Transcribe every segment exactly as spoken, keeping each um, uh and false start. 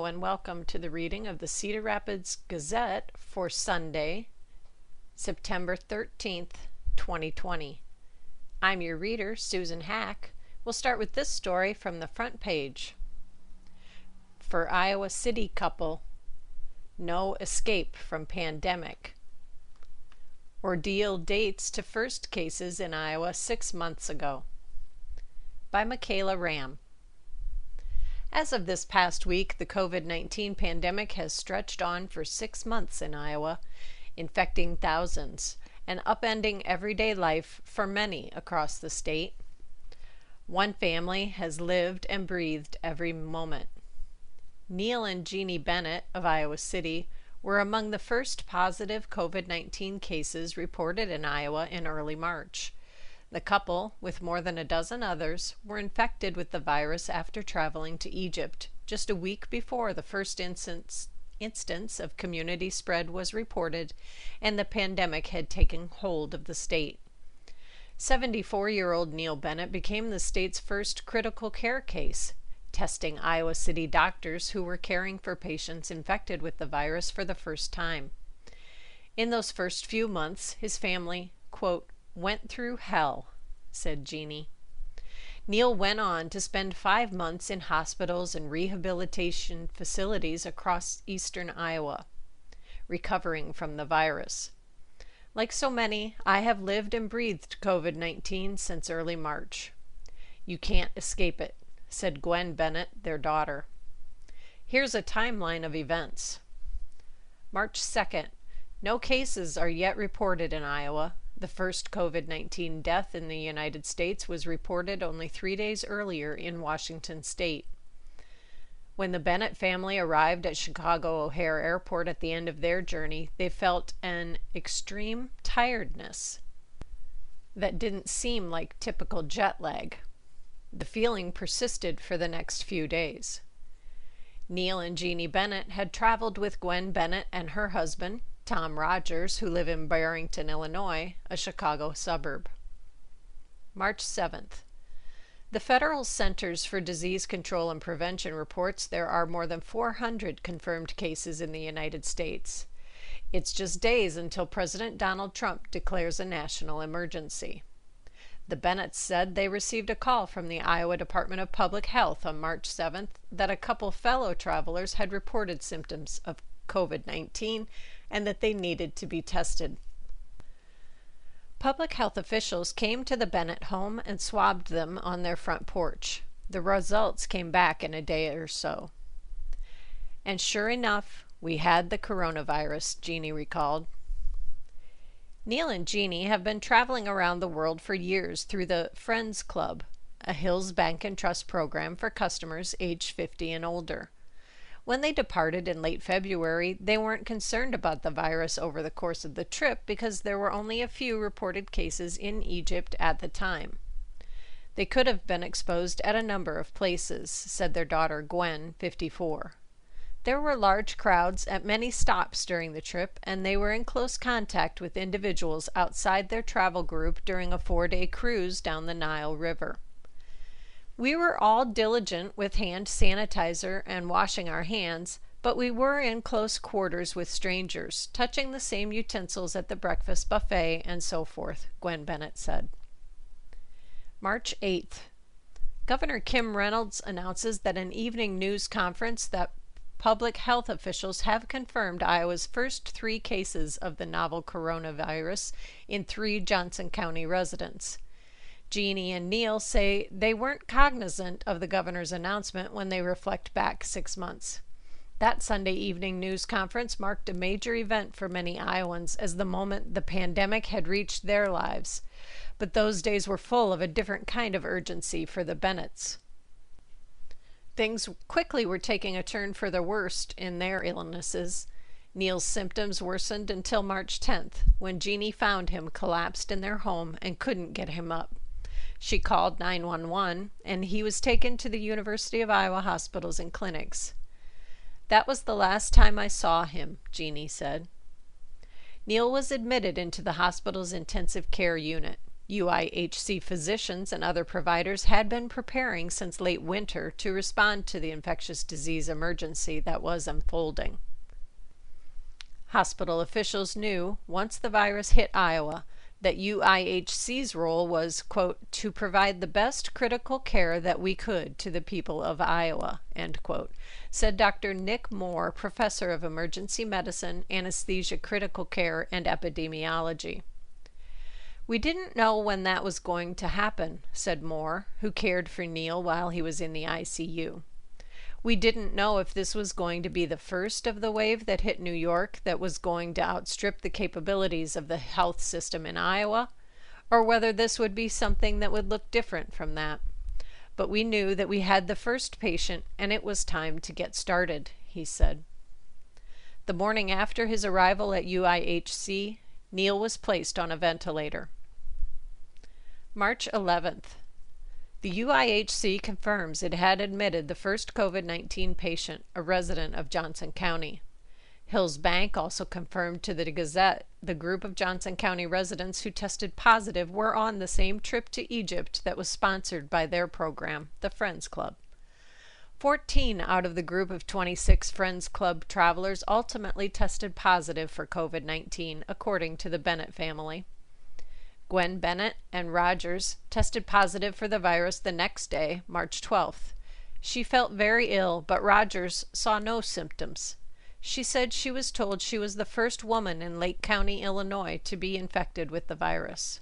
Hello and welcome to the reading of the Cedar Rapids Gazette for Sunday, September thirteenth, twenty twenty. I'm your reader, Susan Hack. We'll start with this story from the front page. For Iowa City couple, no escape from pandemic. Ordeal dates to first cases in Iowa six months ago. By Michaela Ram. As of this past week, the COVID nineteen pandemic has stretched on for six months in Iowa, infecting thousands and upending everyday life for many across the state. One family has lived and breathed every moment. Neil and Jeannie Bennett of Iowa City were among the first positive COVID nineteen cases reported in Iowa in early March. The couple, with more than a dozen others, were infected with the virus after traveling to Egypt just a week before the first instance, instance of community spread was reported and the pandemic had taken hold of the state. seventy-four-year-old Neil Bennett became the state's first critical care case, testing Iowa City doctors who were caring for patients infected with the virus for the first time. In those first few months, his family, quote, went through hell, said Jeannie. Neil went on to spend five months in hospitals and rehabilitation facilities across eastern Iowa, recovering from the virus. Like so many, I have lived and breathed COVID nineteen since early March. You can't escape it, said Gwen Bennett, their daughter. Here's a timeline of events. March second. No cases are yet reported in Iowa. The first COVID nineteen death in the United States was reported only three days earlier in Washington state. When the Bennett family arrived at Chicago O'Hare Airport at the end of their journey, they felt an extreme tiredness that didn't seem like typical jet lag. The feeling persisted for the next few days. Neil and Jeannie Bennett had traveled with Gwen Bennett and her husband, Tom Rogers, who live in Barrington, Illinois, a Chicago suburb. March seventh. The Federal Centers for Disease Control and Prevention reports there are more than four hundred confirmed cases in the United States. It's just days until President Donald Trump declares a national emergency. The Bennetts said they received a call from the Iowa Department of Public Health on March seventh that a couple fellow travelers had reported symptoms of COVID nineteen and that they needed to be tested. Public health officials came to the Bennett home and swabbed them on their front porch. The results came back in a day or so. And sure enough, we had the coronavirus, Jeannie recalled. Neil and Jeannie have been traveling around the world for years through the Friends Club, a Hills Bank and Trust program for customers aged fifty and older. When they departed in late February, they weren't concerned about the virus over the course of the trip because there were only a few reported cases in Egypt at the time. They could have been exposed at a number of places, said their daughter Gwen, fifty-four. There were large crowds at many stops during the trip, and they were in close contact with individuals outside their travel group during a four-day cruise down the Nile River. We were all diligent with hand sanitizer and washing our hands, but we were in close quarters with strangers, touching the same utensils at the breakfast buffet and so forth, Gwen Bennett said. March eighth. Governor Kim Reynolds announces that an evening news conference that public health officials have confirmed Iowa's first three cases of the novel coronavirus in three Johnson County residents. Jeannie and Neil say they weren't cognizant of the governor's announcement when they reflect back six months. That Sunday evening news conference marked a major event for many Iowans as the moment the pandemic had reached their lives. But those days were full of a different kind of urgency for the Bennetts. Things quickly were taking a turn for the worst in their illnesses. Neil's symptoms worsened until March tenth, when Jeannie found him collapsed in their home and couldn't get him up. She called nine one one, and he was taken to the University of Iowa hospitals and clinics. That was the last time I saw him, Jeannie said. Neil was admitted into the hospital's intensive care unit. U I H C physicians and other providers had been preparing since late winter to respond to the infectious disease emergency that was unfolding. Hospital officials knew, once the virus hit Iowa, that U I H C's role was, quote, to provide the best critical care that we could to the people of Iowa, end quote, said Doctor Nick Moore, professor of emergency medicine, anesthesia, critical care, and epidemiology. We didn't know when that was going to happen, said Moore, who cared for Neil while he was in the I C U. We didn't know if this was going to be the first of the wave that hit New York that was going to outstrip the capabilities of the health system in Iowa, or whether this would be something that would look different from that. But we knew that we had the first patient and it was time to get started, he said. The morning after his arrival at U I H C, Neil was placed on a ventilator. March eleventh. The U I H C confirms it had admitted the first COVID nineteen patient, a resident of Johnson County. Hills Bank also confirmed to the Gazette the group of Johnson County residents who tested positive were on the same trip to Egypt that was sponsored by their program, the Friends Club. Fourteen out of the group of twenty-six Friends Club travelers ultimately tested positive for COVID nineteen, according to the Bennett family. Gwen Bennett and Rogers tested positive for the virus the next day, March twelfth. She felt very ill, but Rogers saw no symptoms. She said she was told she was the first woman in Lake County, Illinois, to be infected with the virus.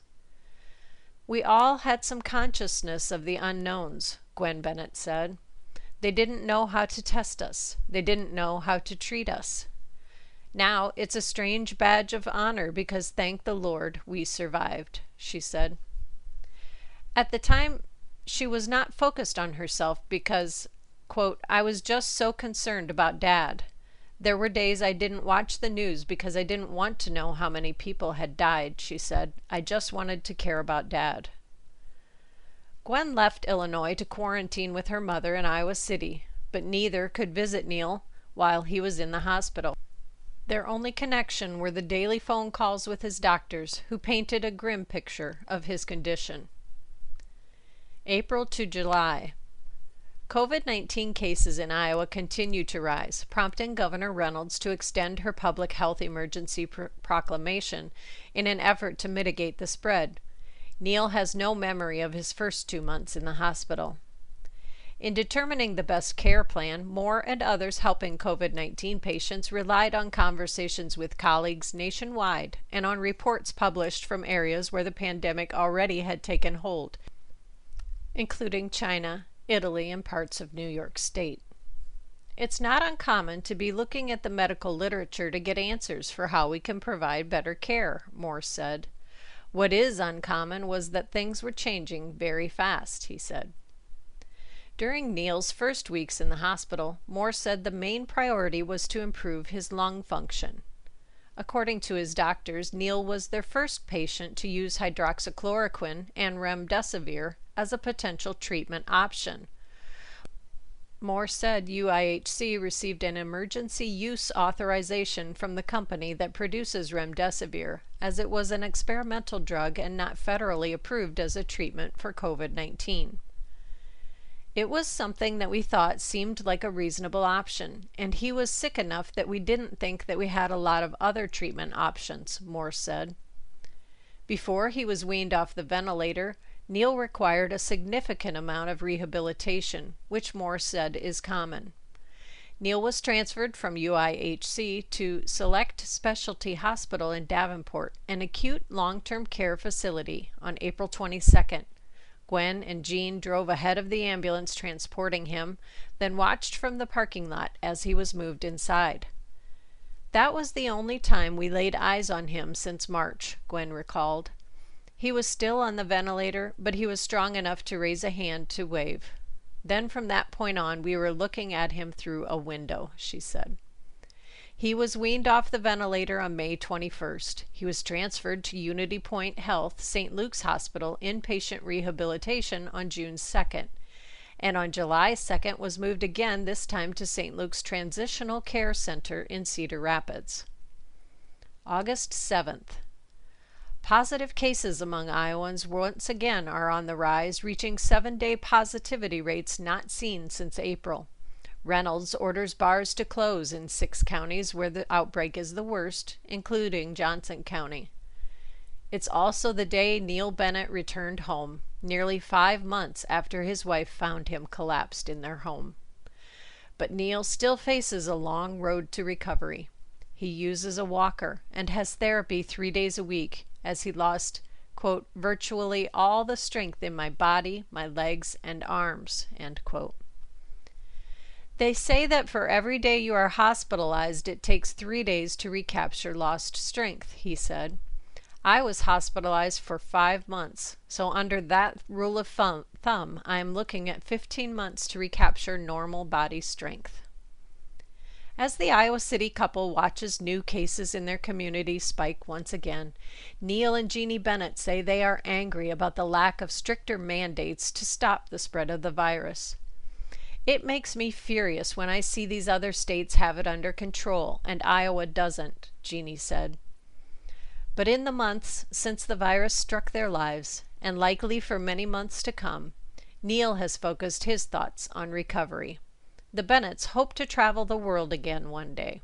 We all had some consciousness of the unknowns, Gwen Bennett said. They didn't know how to test us. They didn't know how to treat us. Now it's a strange badge of honor because, thank the Lord, we survived, she said. At the time, she was not focused on herself because, quote, I was just so concerned about Dad. There were days I didn't watch the news because I didn't want to know how many people had died, she said. I just wanted to care about Dad. Gwen left Illinois to quarantine with her mother in Iowa City, but neither could visit Neil while he was in the hospital. Their only connection were the daily phone calls with his doctors, who painted a grim picture of his condition. April to July. COVID nineteen cases in Iowa continue to rise, prompting Governor Reynolds to extend her public health emergency pr- proclamation in an effort to mitigate the spread. Neil has no memory of his first two months in the hospital. In determining the best care plan, Moore and others helping COVID nineteen patients relied on conversations with colleagues nationwide and on reports published from areas where the pandemic already had taken hold, including China, Italy, and parts of New York State. It's not uncommon to be looking at the medical literature to get answers for how we can provide better care, Moore said. What is uncommon was that things were changing very fast, he said. During Neil's first weeks in the hospital, Moore said the main priority was to improve his lung function. According to his doctors, Neil was their first patient to use hydroxychloroquine and remdesivir as a potential treatment option. Moore said U I H C received an emergency use authorization from the company that produces remdesivir, as it was an experimental drug and not federally approved as a treatment for COVID nineteen. It was something that we thought seemed like a reasonable option, and he was sick enough that we didn't think that we had a lot of other treatment options, Moore said. Before he was weaned off the ventilator, Neil required a significant amount of rehabilitation, which Moore said is common. Neil was transferred from U I H C to Select Specialty Hospital in Davenport, an acute long-term care facility, on April twenty-second. Gwen and Jean drove ahead of the ambulance transporting him, then watched from the parking lot as he was moved inside. That was the only time we laid eyes on him since March, Gwen recalled. He was still on the ventilator, but he was strong enough to raise a hand to wave. Then from that point on, we were looking at him through a window, she said. He was weaned off the ventilator on May twenty-first. He was transferred to Unity Point Health, Saint Luke's Hospital, inpatient rehabilitation on June second, and on July second was moved again, this time to Saint Luke's Transitional Care Center in Cedar Rapids. August seventh. Positive cases among Iowans once again are on the rise, reaching seven-day positivity rates not seen since April. Reynolds orders bars to close in six counties where the outbreak is the worst, including Johnson County. It's also the day Neil Bennett returned home, nearly five months after his wife found him collapsed in their home. But Neil still faces a long road to recovery. He uses a walker and has therapy three days a week, as he lost, quote, virtually all the strength in my body, my legs, and arms, end quote. They say that for every day you are hospitalized, it takes three days to recapture lost strength, he said. I was hospitalized for five months, so under that rule of thumb, thumb I am looking at fifteen months to recapture normal body strength. As the Iowa City couple watches new cases in their community spike once again, Neil and Jeannie Bennett say they are angry about the lack of stricter mandates to stop the spread of the virus. It makes me furious when I see these other states have it under control and Iowa doesn't, Jeannie said. But in the months since the virus struck their lives, and likely for many months to come, Neil has focused his thoughts on recovery. The Bennetts hope to travel the world again one day.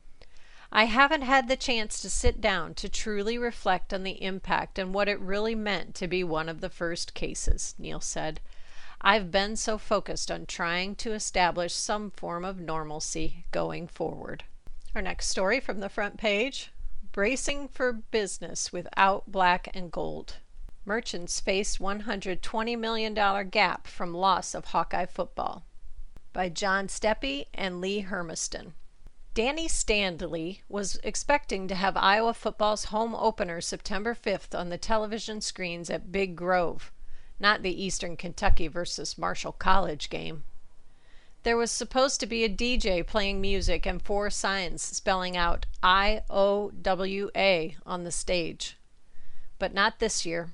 I haven't had the chance to sit down to truly reflect on the impact and what it really meant to be one of the first cases, Neil said. I've been so focused on trying to establish some form of normalcy going forward. Our next story from the front page, bracing for business without black and gold. Merchants face one hundred twenty million dollars gap from loss of Hawkeye football. By John Steppe and Lee Hermiston. Danny Standley was expecting to have Iowa football's home opener September fifth on the television screens at Big Grove, not the Eastern Kentucky versus Marshall College game. There was supposed to be a D J playing music and four signs spelling out I O W A on the stage. But not this year.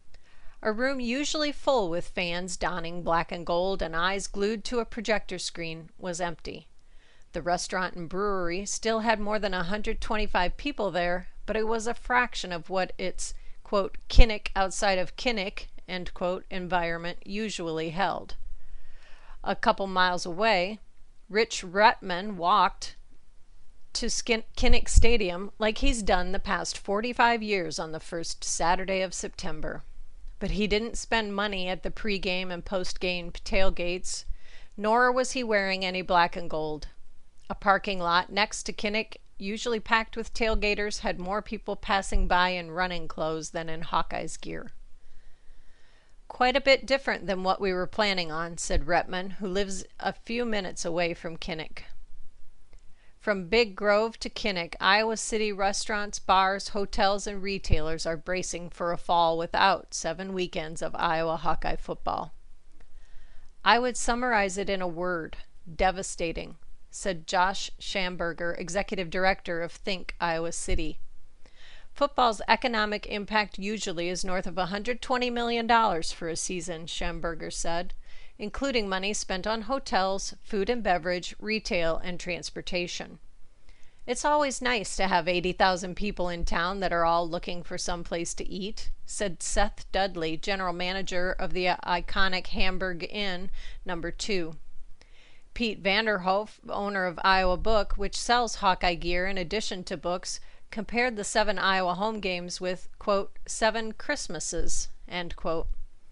A room usually full with fans donning black and gold and eyes glued to a projector screen was empty. The restaurant and brewery still had more than one hundred twenty-five people there, but it was a fraction of what its, quote, Kinnick outside of Kinnick, end quote, environment usually held. A couple miles away, Rich Rutman walked to Skin- Kinnick Stadium like he's done the past forty-five years on the first Saturday of September. But he didn't spend money at the pregame and postgame tailgates, nor was he wearing any black and gold. A parking lot next to Kinnick, usually packed with tailgaters, had more people passing by in running clothes than in Hawkeye's gear. Quite a bit different than what we were planning on, said Retman, who lives a few minutes away from Kinnick. From Big Grove to Kinnick, Iowa City restaurants, bars, hotels, and retailers are bracing for a fall without seven weekends of Iowa Hawkeye football. I would summarize it in a word: devastating, said Josh Schamberger, executive director of Think Iowa City. Football's economic impact usually is north of one hundred twenty million dollars for a season, Schamberger said, including money spent on hotels, food and beverage, retail, and transportation. It's always nice to have eighty thousand people in town that are all looking for some place to eat, said Seth Dudley, general manager of the iconic Hamburg Inn, number two. Pete Vanderhoef, owner of Iowa Book, which sells Hawkeye gear in addition to books, compared the seven Iowa home games with, quote, seven Christmases, end quote.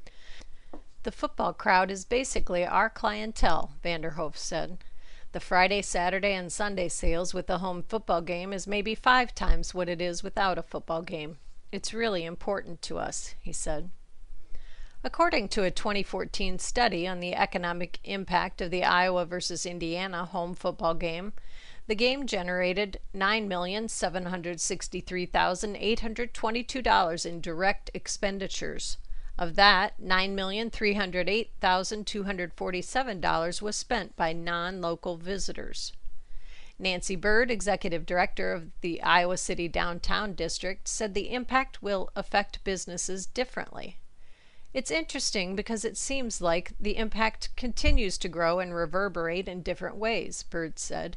The football crowd is basically our clientele, Vanderhoef said. The Friday, Saturday, and Sunday sales with the home football game is maybe five times what it is without a football game. It's really important to us, he said. According to a twenty fourteen study on the economic impact of the Iowa versus Indiana home football game, the game generated nine million seven hundred sixty-three thousand eight hundred twenty-two dollars in direct expenditures. Of that, nine million three hundred eight thousand two hundred forty-seven dollars was spent by non-local visitors. Nancy Bird, executive director of the Iowa City Downtown District, said the impact will affect businesses differently. It's interesting because it seems like the impact continues to grow and reverberate in different ways, Bird said.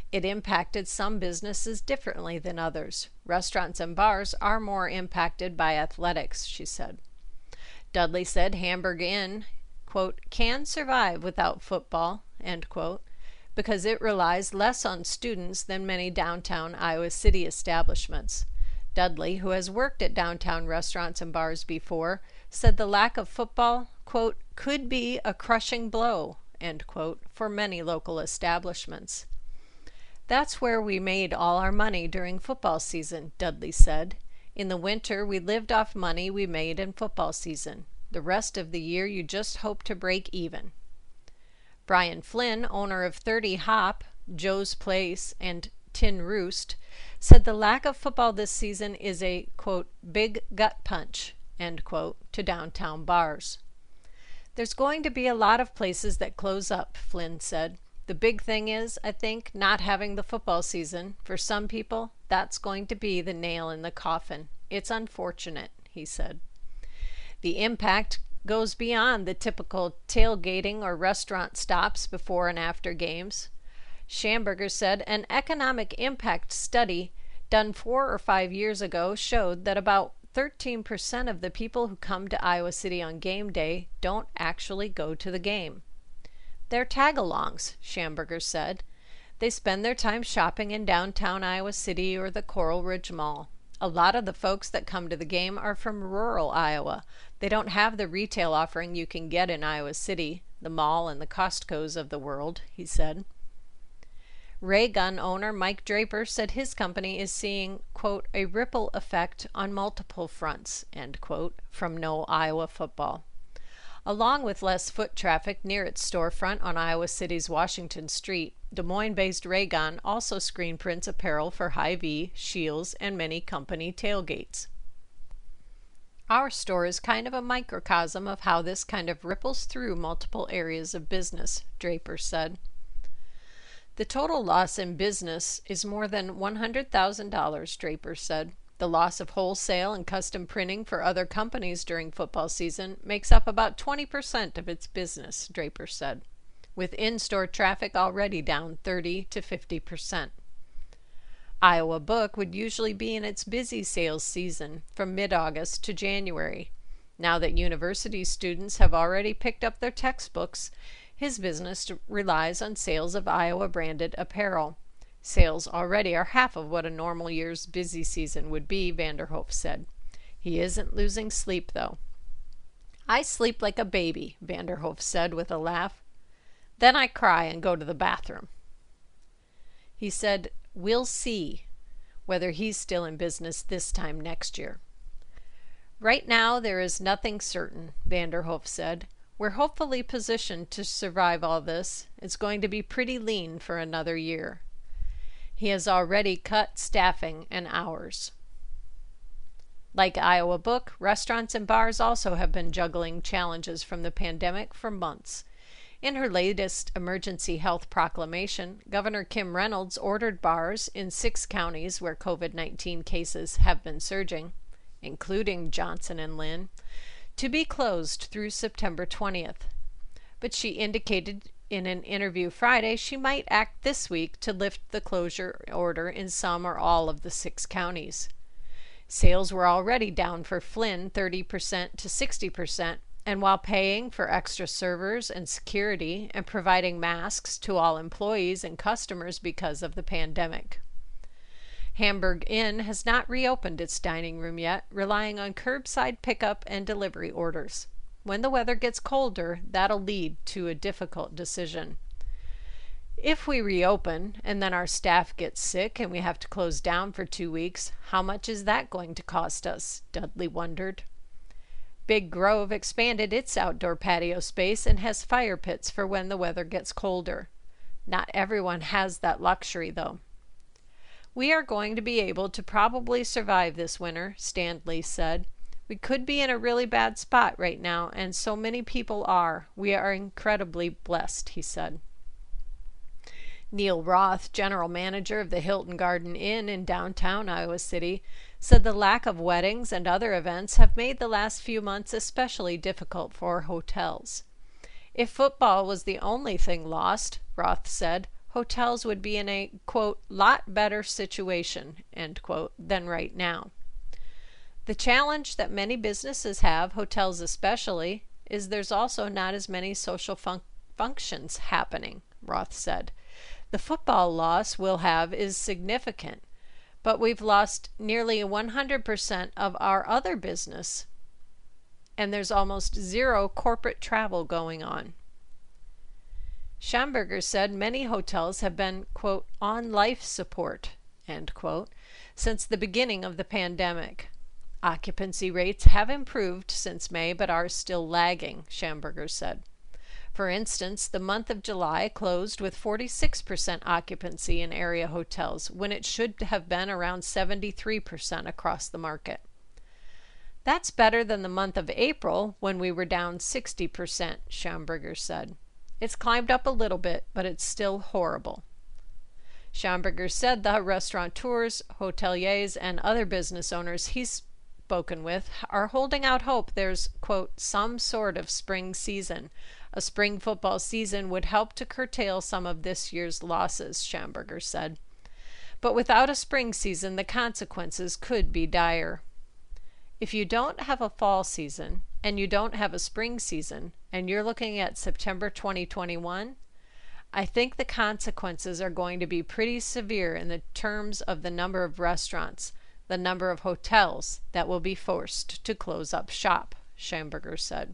It impacted some businesses differently than others. Restaurants and bars are more impacted by athletics, she said. Dudley said Hamburg Inn, quote, can survive without football, end quote, because it relies less on students than many downtown Iowa City establishments. Dudley, who has worked at downtown restaurants and bars before, said the lack of football, quote, could be a crushing blow, end quote, for many local establishments. That's where we made all our money during football season, Dudley said. In the winter, we lived off money we made in football season. The rest of the year, you just hope to break even. Brian Flynn, owner of thirty Hop, Joe's Place, and Tin Roost, said the lack of football this season is a, quote, big gut punch, end quote, to downtown bars. There's going to be a lot of places that close up, Flynn said. The big thing is, I think, not having the football season. For some people, that's going to be the nail in the coffin. It's unfortunate, he said. The impact goes beyond the typical tailgating or restaurant stops before and after games. Schamberger said an economic impact study done four or five years ago showed that about thirteen percent of the people who come to Iowa City on game day don't actually go to the game. They're tag-alongs, Schamberger said. They spend their time shopping in downtown Iowa City or the Coral Ridge Mall. A lot of the folks that come to the game are from rural Iowa. They don't have the retail offering you can get in Iowa City, the mall and the Costco's of the world, he said. Ray Gun owner Mike Draper said his company is seeing, quote, a ripple effect on multiple fronts, end quote, from no Iowa football. Along with less foot traffic near its storefront on Iowa City's Washington Street, Des Moines-based Ray Gun also screen prints apparel for Hy-Vee, Scheels, and many company tailgates. Our store is kind of a microcosm of how this kind of ripples through multiple areas of business, Draper said. The total loss in business is more than one hundred thousand dollars, Draper said. The loss of wholesale and custom printing for other companies during football season makes up about twenty percent of its business, Draper said, with in-store traffic already down thirty to fifty percent. Iowa Book would usually be in its busy sales season from mid-August to January. Now that university students have already picked up their textbooks, his business relies on sales of Iowa-branded apparel. Sales already are half of what a normal year's busy season would be, Vanderhoof said. He isn't losing sleep, though. I sleep like a baby, Vanderhoof said with a laugh. Then I cry and go to the bathroom. He said, we'll see whether he's still in business this time next year. Right now, there is nothing certain, Vanderhoof said. We're hopefully positioned to survive all this. It's going to be pretty lean for another year. He has already cut staffing and hours. Like Iowa Book, restaurants and bars also have been juggling challenges from the pandemic for months. In her latest emergency health proclamation, Governor Kim Reynolds ordered bars in six counties where COVID nineteen cases have been surging, including Johnson and Lynn, to be closed through September twentieth. But she indicated in an interview Friday she might act this week to lift the closure order in some or all of the six counties. Sales were already down for Flynn thirty percent to sixty percent, and while paying for extra servers and security and providing masks to all employees and customers because of the pandemic. Hamburg Inn has not reopened its dining room yet, relying on curbside pickup and delivery orders. When the weather gets colder, that'll lead to a difficult decision. If we reopen and then our staff gets sick and we have to close down for two weeks, how much is that going to cost us? Dudley wondered. Big Grove expanded its outdoor patio space and has fire pits for when the weather gets colder. Not everyone has that luxury, though. We are going to be able to probably survive this winter, Stanley said. We could be in a really bad spot right now, and so many people are. We are incredibly blessed, he said. Neil Roth, general manager of the Hilton Garden Inn in downtown Iowa City, said the lack of weddings and other events have made the last few months especially difficult for hotels. If football was the only thing lost, Roth said, hotels would be in a, quote, lot better situation, end quote, than right now. The challenge that many businesses have, hotels especially, is there's also not as many social fun- functions happening, Roth said. The football loss we'll have is significant, but we've lost nearly one hundred percent of our other business, and there's almost zero corporate travel going on. Schamberger said many hotels have been, quote, on life support, end quote, since the beginning of the pandemic. Occupancy rates have improved since May, but are still lagging, Schamberger said. For instance, the month of July closed with forty-six percent occupancy in area hotels, when it should have been around seventy-three percent across the market. That's better than the month of April, when we were down sixty percent, Schamberger said. It's climbed up a little bit, but it's still horrible. Schamberger said the restaurateurs, hoteliers, and other business owners he's spoken with are holding out hope there's, quote, some sort of spring season. A spring football season would help to curtail some of this year's losses, Schamberger said. But without a spring season, the consequences could be dire. If you don't have a fall season, and you don't have a spring season, and you're looking at September twenty twenty-one, I think the consequences are going to be pretty severe in the terms of the number of restaurants, the number of hotels that will be forced to close up shop, Schamberger said.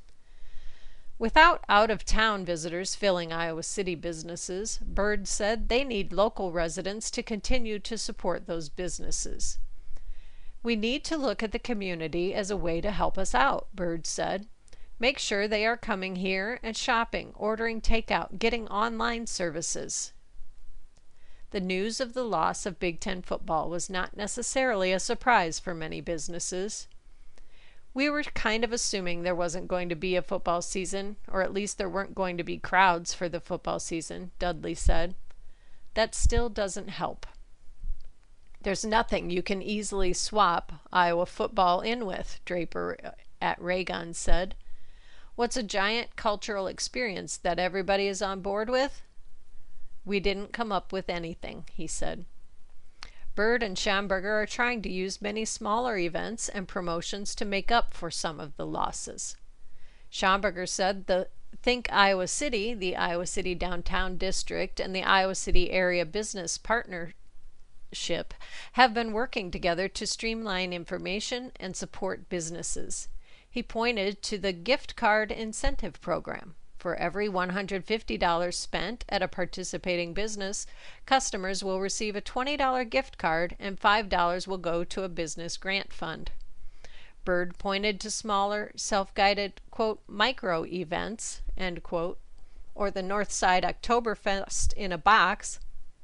Without out-of-town visitors filling Iowa City businesses, Bird said they need local residents to continue to support those businesses. We need to look at the community as a way to help us out, Bird said. Make sure they are coming here and shopping, ordering takeout, getting online services. The news of the loss of Big Ten football was not necessarily a surprise for many businesses. We were kind of assuming there wasn't going to be a football season, or at least there weren't going to be crowds for the football season, Dudley said. That still doesn't help. There's nothing you can easily swap Iowa football in with, Draper at Raygun said. What's a giant cultural experience that everybody is on board with? We didn't come up with anything, he said. Bird and Schamberger are trying to use many smaller events and promotions to make up for some of the losses. Schamberger said the Think Iowa City, the Iowa City Downtown District, and the Iowa City Area Business Partnership have been working together to streamline information and support businesses. He pointed to the gift card incentive program. For every one hundred fifty dollars spent at a participating business, customers will receive a twenty dollars gift card and five dollars will go to a business grant fund. Bird pointed to smaller, self-guided, quote, micro events, end quote, or the Northside Oktoberfest in a box,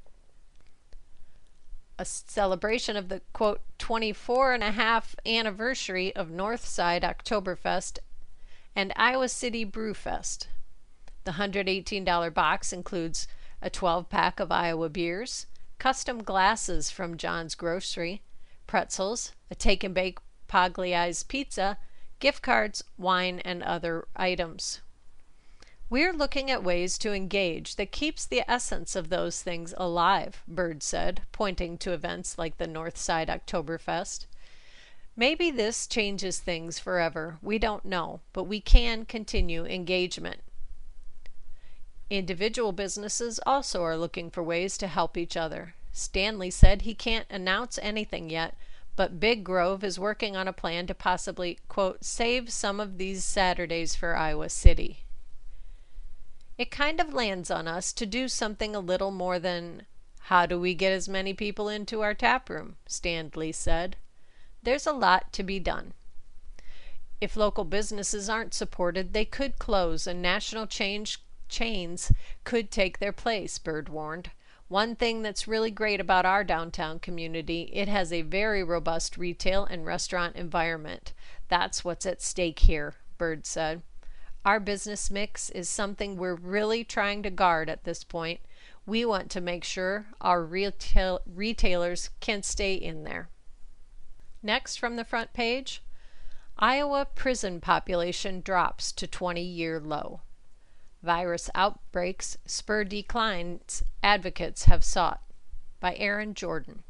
a celebration of the, quote, twenty-four and a half anniversary of Northside Oktoberfest and Iowa City Brewfest. The one hundred eighteen dollars box includes a twelve pack of Iowa beers, custom glasses from John's Grocery, pretzels, a take and bake Pagliai's pizza, gift cards, wine, and other items. We're looking at ways to engage that keeps the essence of those things alive, Bird said, pointing to events like the Northside Oktoberfest. Maybe this changes things forever. We don't know, but we can continue engagement. Individual businesses also are looking for ways to help each other. Stanley said he can't announce anything yet, but Big Grove is working on a plan to possibly, quote, save some of these Saturdays for Iowa City. It kind of lands on us to do something a little more than, how do we get as many people into our tap room? Stanley said. There's a lot to be done. If local businesses aren't supported, they could close and national change chains could take their place, Bird warned. One thing that's really great about our downtown community, it has a very robust retail and restaurant environment. That's what's at stake here, Bird said. Our business mix is something we're really trying to guard at this point. We want to make sure our retail retailers can stay in there. Next from the front page, Iowa prison population drops to twenty-year low. Virus outbreaks spur declines advocates have sought. By Aaron Jordan.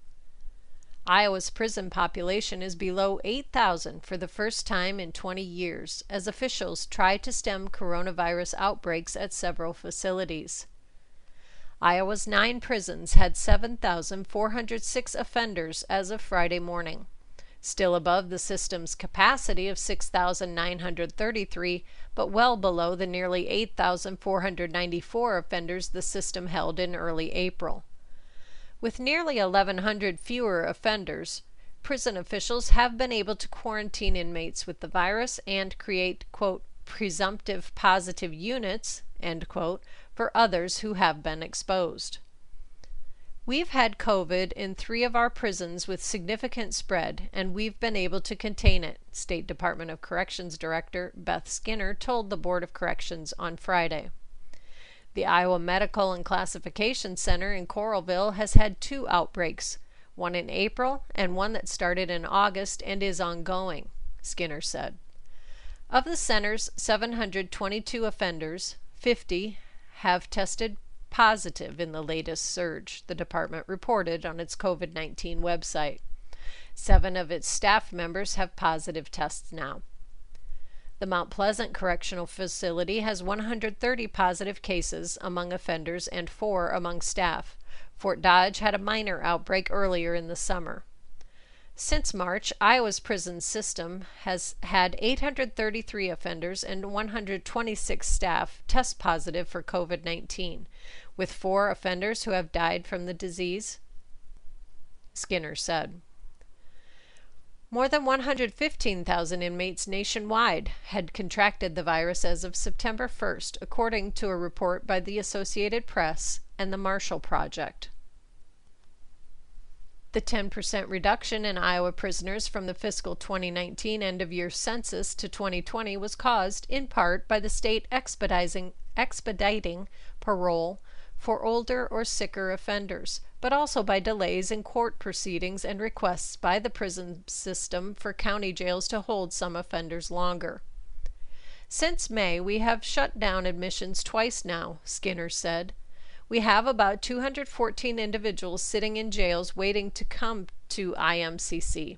Iowa's prison population is below eight thousand for the first time in twenty years as officials try to stem coronavirus outbreaks at several facilities. Iowa's nine prisons had seven thousand four hundred six offenders as of Friday morning, still above the system's capacity of six thousand nine hundred thirty-three, but well below the nearly eight thousand four hundred ninety-four offenders the system held in early April. With nearly eleven hundred fewer offenders, prison officials have been able to quarantine inmates with the virus and create, quote, presumptive positive units, end quote, for others who have been exposed. We've had COVID in three of our prisons with significant spread, and we've been able to contain it, State Department of Corrections Director Beth Skinner told the Board of Corrections on Friday. The Iowa Medical and Classification Center in Coralville has had two outbreaks, one in April and one that started in August and is ongoing, Skinner said. Of the center's seven hundred twenty-two offenders, fifty have tested positive in the latest surge, the department reported on its COVID nineteen website. Seven of its staff members have positive tests now. The Mount Pleasant Correctional Facility has one hundred thirty positive cases among offenders and four among staff. Fort Dodge had a minor outbreak earlier in the summer. Since March, Iowa's prison system has had eight hundred thirty-three offenders and one hundred twenty-six staff test positive for COVID nineteen, with four offenders who have died from the disease, Skinner said. More than one hundred fifteen thousand inmates nationwide had contracted the virus as of September first, according to a report by the Associated Press and the Marshall Project. The ten percent reduction in Iowa prisoners from the fiscal twenty nineteen end-of-year census to twenty twenty was caused, in part, by the state expediting, expediting parole for older or sicker offenders, but also by delays in court proceedings and requests by the prison system for county jails to hold some offenders longer. Since May, we have shut down admissions twice now, Skinner said. We have about two hundred fourteen individuals sitting in jails waiting to come to I M C C.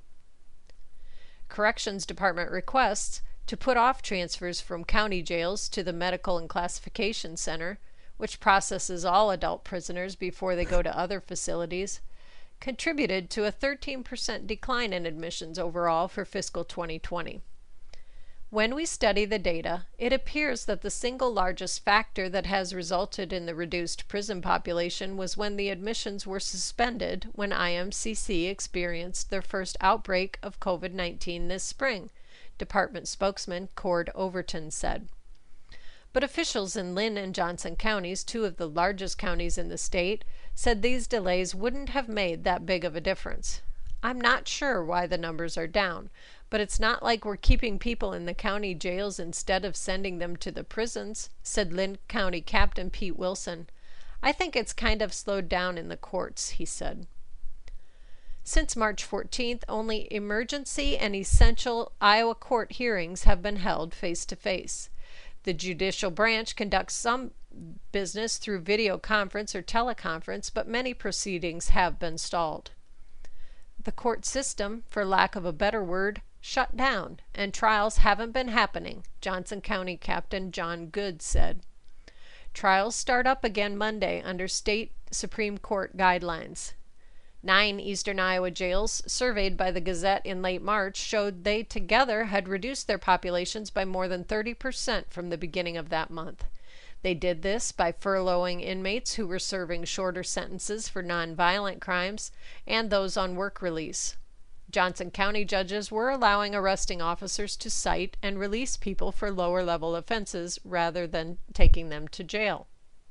Corrections Department requests to put off transfers from county jails to the Medical and Classification Center, which processes all adult prisoners before they go to other facilities, contributed to a thirteen percent decline in admissions overall for fiscal twenty twenty. When we study the data, it appears that the single largest factor that has resulted in the reduced prison population was when the admissions were suspended when I M C C experienced their first outbreak of COVID nineteen this spring, Department spokesman Cord Overton said. But officials in Linn and Johnson counties, two of the largest counties in the state, said these delays wouldn't have made that big of a difference. I'm not sure why the numbers are down, but it's not like we're keeping people in the county jails instead of sending them to the prisons, said Linn County Captain Pete Wilson. I think it's kind of slowed down in the courts, he said. Since March fourteenth, only emergency and essential Iowa court hearings have been held face-to-face. The judicial branch conducts some business through video conference or teleconference, but many proceedings have been stalled. The court system, for lack of a better word, shut down, and trials haven't been happening, Johnson County Captain John Good said. Trials start up again Monday under state Supreme Court guidelines. Nine eastern Iowa jails, surveyed by the Gazette in late March, showed they together had reduced their populations by more than thirty percent from the beginning of that month. They did this by furloughing inmates who were serving shorter sentences for nonviolent crimes and those on work release. Johnson County judges were allowing arresting officers to cite and release people for lower-level offenses rather than taking them to jail.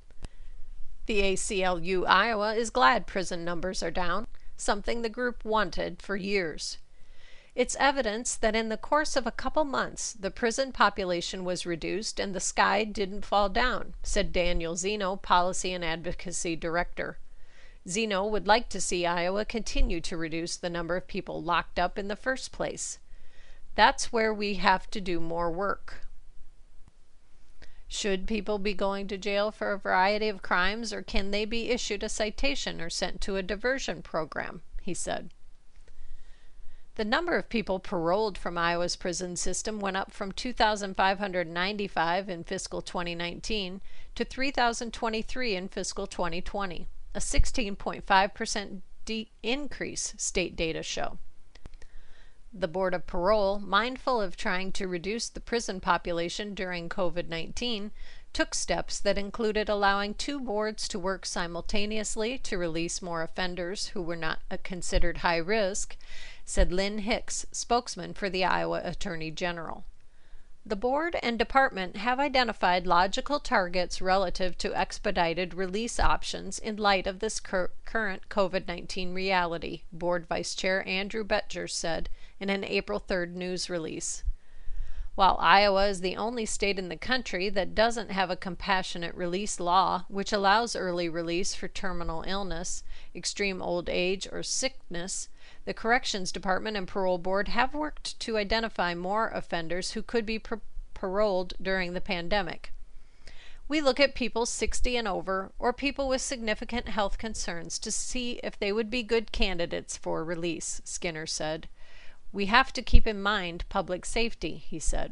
The A C L U Iowa is glad prison numbers are down, something the group wanted for years. It's evidence that in the course of a couple months, the prison population was reduced and the sky didn't fall down, said Daniel Zeno, Policy and Advocacy Director. Zeno would like to see Iowa continue to reduce the number of people locked up in the first place. That's where we have to do more work. Should people be going to jail for a variety of crimes, or can they be issued a citation or sent to a diversion program? He said. The number of people paroled from Iowa's prison system went up from two thousand five hundred ninety-five in fiscal twenty nineteen to three thousand twenty-three in fiscal twenty twenty, a sixteen point five percent de- increase, state data show. The Board of Parole, mindful of trying to reduce the prison population during COVID nineteen, took steps that included allowing two boards to work simultaneously to release more offenders who were not considered high risk, said Lynn Hicks, spokesman for the Iowa Attorney General. The board and department have identified logical targets relative to expedited release options in light of this cur- current COVID nineteen reality, Board Vice Chair Andrew Betcher said in an April third news release. While Iowa is the only state in the country that doesn't have a compassionate release law, which allows early release for terminal illness, extreme old age, or sickness, the Corrections Department and Parole Board have worked to identify more offenders who could be par- paroled during the pandemic. We look at people sixty and over, or people with significant health concerns, to see if they would be good candidates for release, Skinner said. We have to keep in mind public safety, he said.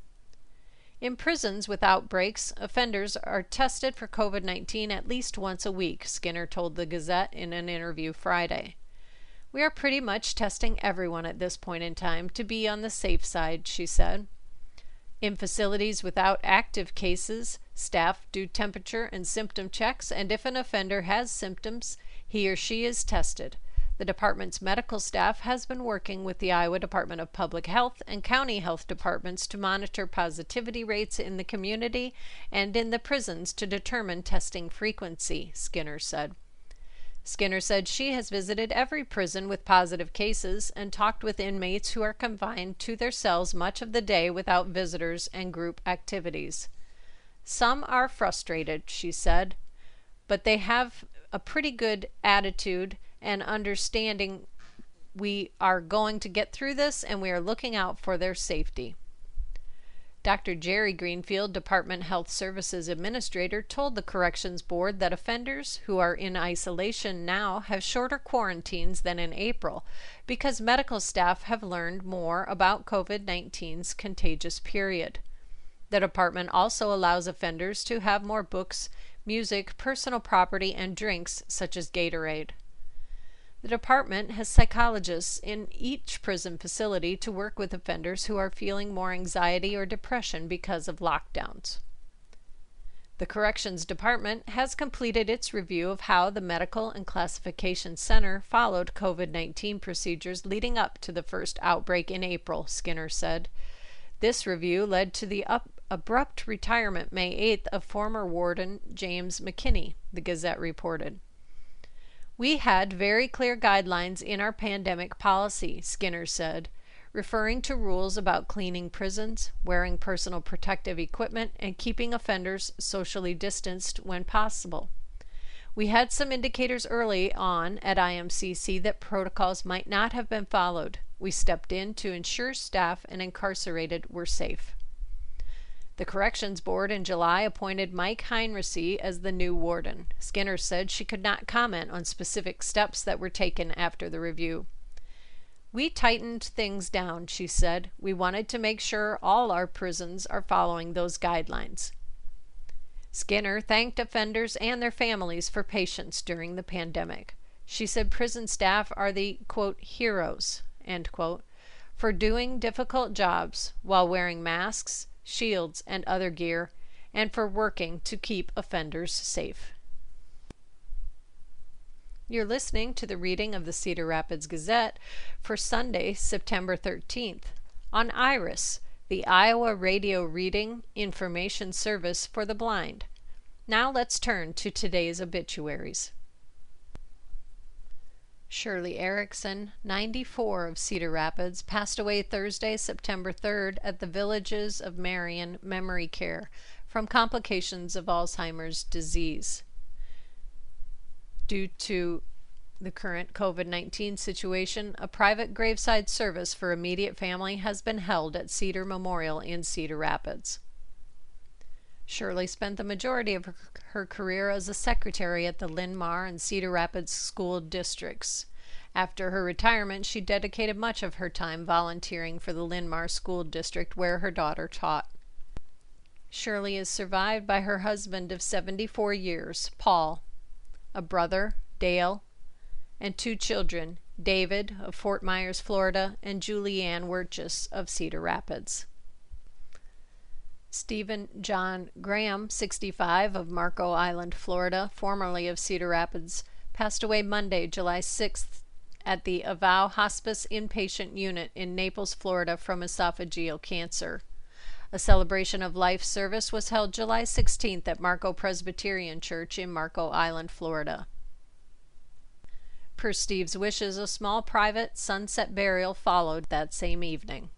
In prisons with outbreaks, offenders are tested for COVID nineteen at least once a week, Skinner told the Gazette in an interview Friday. We are pretty much testing everyone at this point in time to be on the safe side, she said. In facilities without active cases, staff do temperature and symptom checks, and if an offender has symptoms, he or she is tested. The department's medical staff has been working with the Iowa Department of Public Health and county health departments to monitor positivity rates in the community and in the prisons to determine testing frequency, Skinner said. Skinner said she has visited every prison with positive cases and talked with inmates who are confined to their cells much of the day without visitors and group activities. Some are frustrated, she said, but they have a pretty good attitude and understanding we are going to get through this and we are looking out for their safety. Doctor Jerry Greenfield, Department Health Services Administrator, told the Corrections Board that offenders who are in isolation now have shorter quarantines than in April because medical staff have learned more about COVID nineteen's contagious period. The department also allows offenders to have more books, music, personal property, and drinks such as Gatorade. The department has psychologists in each prison facility to work with offenders who are feeling more anxiety or depression because of lockdowns. The Corrections Department has completed its review of how the Medical and Classification Center followed COVID nineteen procedures leading up to the first outbreak in April, Skinner said. This review led to the up abrupt retirement May eighth of former warden James McKinney, the Gazette reported. We had very clear guidelines in our pandemic policy, Skinner said, referring to rules about cleaning prisons, wearing personal protective equipment, and keeping offenders socially distanced when possible. We had some indicators early on at I M C C that protocols might not have been followed. We stepped in to ensure staff and incarcerated were safe. The Corrections Board in July appointed Mike Heinrichsey as the new warden. Skinner said she could not comment on specific steps that were taken after the review. We tightened things down, she said. We wanted to make sure all our prisons are following those guidelines. Skinner thanked offenders and their families for patience during the pandemic. She said prison staff are the, quote, heroes, end quote, for doing difficult jobs while wearing masks, shields, and other gear, and for working to keep offenders safe. You're listening to the reading of the Cedar Rapids Gazette for Sunday, September thirteenth, on IRIS, the Iowa Radio Reading Information Service for the Blind. Now let's turn to today's obituaries. Shirley Erickson, ninety-four, of Cedar Rapids, passed away Thursday, September third at the Villages of Marion Memory Care from complications of Alzheimer's disease. Due to the current COVID nineteen situation, a private graveside service for immediate family has been held at Cedar Memorial in Cedar Rapids. Shirley spent the majority of her, her career as a secretary at the Linn-Mar and Cedar Rapids school districts. After her retirement, she dedicated much of her time volunteering for the Linn-Mar school district where her daughter taught. Shirley is survived by her husband of seventy-four years, Paul, a brother, Dale, and two children, David of Fort Myers, Florida, and Julianne Wirtjes of Cedar Rapids. Stephen John Graham, sixty-five, of Marco Island, Florida, formerly of Cedar Rapids, passed away Monday, July sixth, at the Avow Hospice Inpatient Unit in Naples, Florida, from esophageal cancer. A celebration of life service was held July sixteenth at Marco Presbyterian Church in Marco Island, Florida. Per Steve's wishes, a small private sunset burial followed that same evening.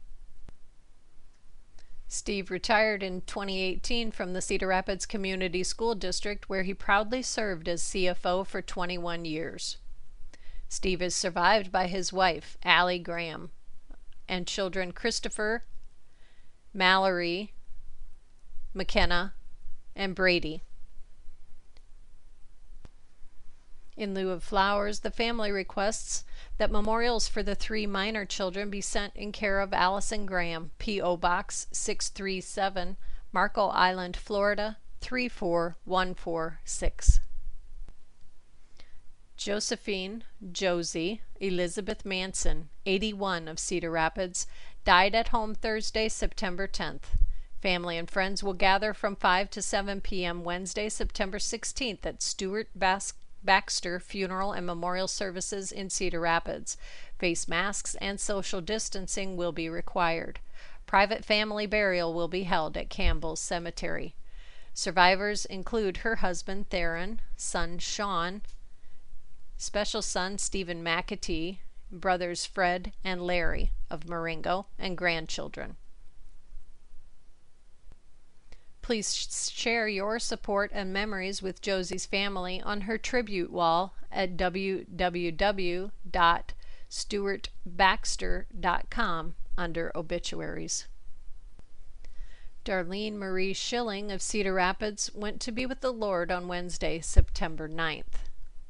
Steve retired in twenty eighteen from the Cedar Rapids Community School District, where he proudly served as C F O for twenty-one years. Steve is survived by his wife, Allie Graham, and children Christopher, Mallory, McKenna, and Brady. In lieu of flowers, the family requests that memorials for the three minor children be sent in care of Allison Graham, P O Box six three seven, Marco Island, Florida three four one four six. Josephine Josie Elizabeth Manson, eighty-one, of Cedar Rapids, died at home Thursday, September tenth. Family and friends will gather from five to seven p m Wednesday, September sixteenth at Stuart Bas- Baxter Funeral and Memorial Services in Cedar Rapids. Face masks and social distancing will be required. Private family burial will be held at Campbell's Cemetery. Survivors include her husband Theron, son Sean, special son Stephen McAtee, brothers Fred and Larry of Marengo, and grandchildren. Please share your support and memories with Josie's family on her tribute wall at w w w dot stuart baxter dot com under obituaries. Darlene Marie Schilling of Cedar Rapids went to be with the Lord on Wednesday, September ninth.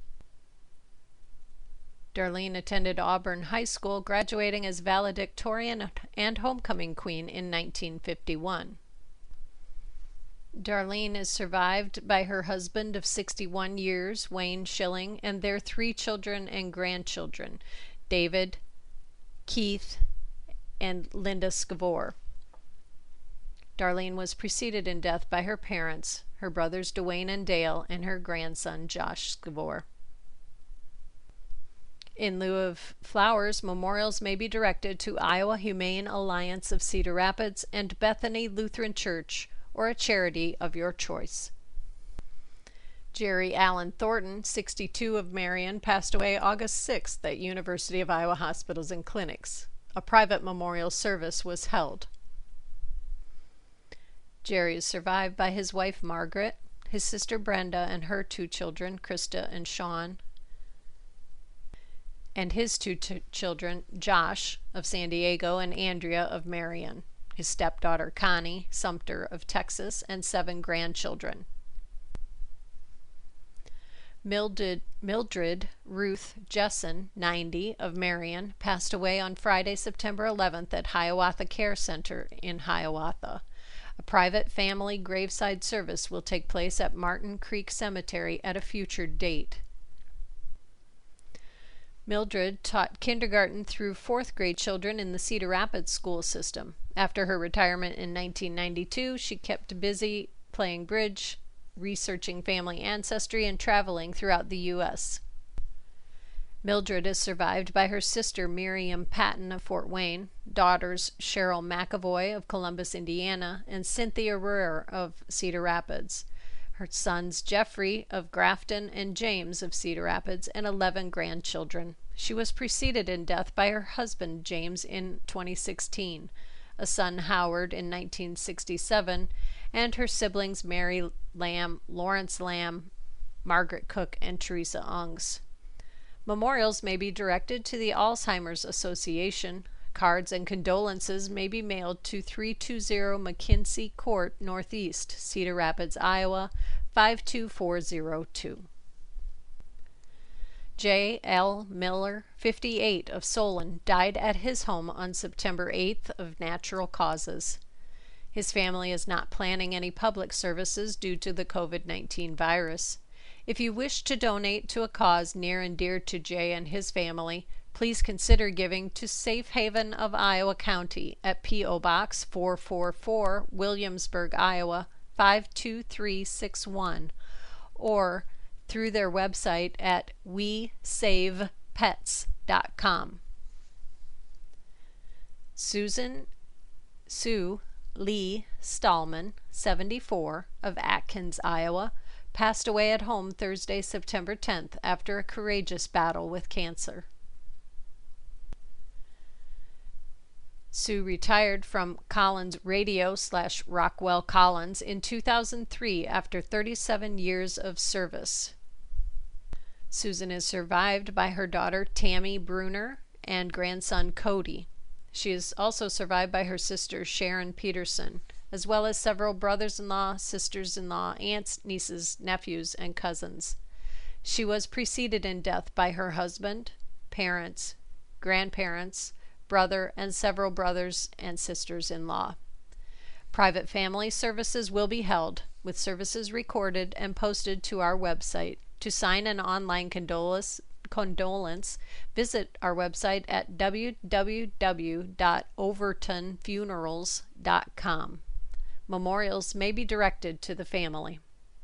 Darlene attended Auburn High School, graduating as valedictorian and homecoming queen in nineteen fifty-one. Darlene is survived by her husband of sixty-one years, Wayne Schilling, and their three children and grandchildren, David, Keith, and Linda Scavore. Darlene was preceded in death by her parents, her brothers Dwayne and Dale, and her grandson Josh Scavore. In lieu of flowers, memorials may be directed to Iowa Humane Alliance of Cedar Rapids and Bethany Lutheran Church, or a charity of your choice. Jerry Allen Thornton, sixty-two, of Marion, passed away August sixth at University of Iowa Hospitals and Clinics. A private memorial service was held. Jerry is survived by his wife Margaret, his sister Brenda, and her two children, Krista and Sean, and his two t- children, Josh of San Diego and Andrea of Marion, his stepdaughter Connie Sumter of Texas, and seven grandchildren. Mildred, Mildred Ruth Jessen, ninety, of Marion, passed away on Friday, September eleventh at Hiawatha Care Center in Hiawatha. A private family graveside service will take place at Martin Creek Cemetery at a future date. Mildred taught kindergarten through fourth grade children in the Cedar Rapids school system. After her retirement in nineteen ninety-two, she kept busy playing bridge, researching family ancestry, and traveling throughout the U S Mildred is survived by her sister Miriam Patton of Fort Wayne, daughters Cheryl McAvoy of Columbus, Indiana, and Cynthia Ruhr of Cedar Rapids, her sons Jeffrey of Grafton and James of Cedar Rapids, and eleven grandchildren. She was preceded in death by her husband James in twenty sixteen, a son Howard in nineteen sixty-seven, and her siblings Mary Lamb, Lawrence Lamb, Margaret Cook, and Teresa Ungs. Memorials may be directed to the Alzheimer's Association, Cards and condolences may be mailed to three two zero McKinsey Court Northeast, Cedar Rapids, Iowa five two four zero two. J. L. Miller, fifty-eight, of Solon, died at his home on September eighth of natural causes. His family is not planning any public services due to the COVID nineteen virus. If you wish to donate to a cause near and dear to Jay and his family, please consider giving to Safe Haven of Iowa County at P O. Box four four four, Williamsburg, Iowa five two three six one, or through their website at we save pets dot com. Susan Sue Lee Stallman, seventy-four, of Atkins, Iowa, passed away at home Thursday, September tenth, after a courageous battle with cancer. Sue retired from Collins Radio slash Rockwell Collins in two thousand three after thirty-seven years of service. Susan is survived by her daughter Tammy Bruner and grandson Cody. She is also survived by her sister Sharon Peterson, as well as several brothers-in-law, sisters-in-law, aunts, nieces, nephews, and cousins. She was preceded in death by her husband, parents, grandparents, brother, and several brothers and sisters-in-law. Private family services will be held, with services recorded and posted to our website. To sign an online condolence, condolence, visit our website at w w w dot overton funerals dot com. Memorials may be directed to the family.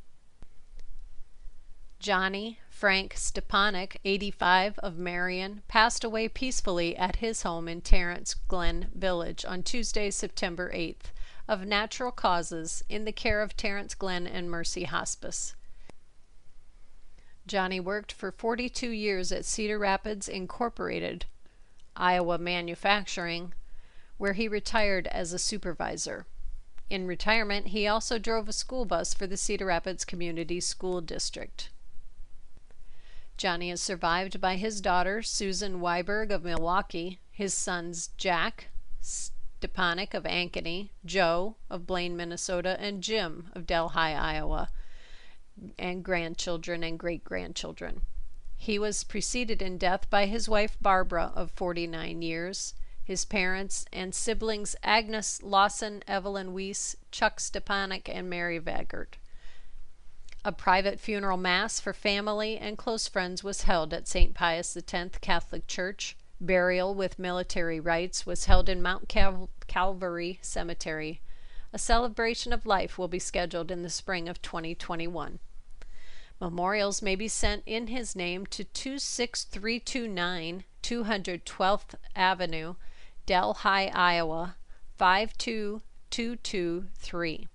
Johnny Frank Stepanek, eighty-five, of Marion, passed away peacefully at his home in Terrence Glen Village on Tuesday, September eighth, of natural causes, in the care of Terrence Glen and Mercy Hospice. Johnny worked for forty-two years at Cedar Rapids Incorporated, Iowa Manufacturing, where he retired as a supervisor. In retirement, he also drove a school bus for the Cedar Rapids Community School District. Johnny is survived by his daughter, Susan Weiberg of Milwaukee, his sons Jack Stepanek of Ankeny, Joe of Blaine, Minnesota, and Jim of Delhi, Iowa, and grandchildren and great-grandchildren. He was preceded in death by his wife Barbara of forty-nine years, his parents and siblings Agnes Lawson, Evelyn Weiss, Chuck Stepanek, and Mary Vagert. A private funeral mass for family and close friends was held at Saint Pius X Catholic Church. Burial with military rites was held in Mount Cal- Calvary Cemetery. A celebration of life will be scheduled in the spring of twenty twenty-one. Memorials may be sent in his name to two six three two nine two hundred twelfth Avenue, Delhi, Iowa five two two two three.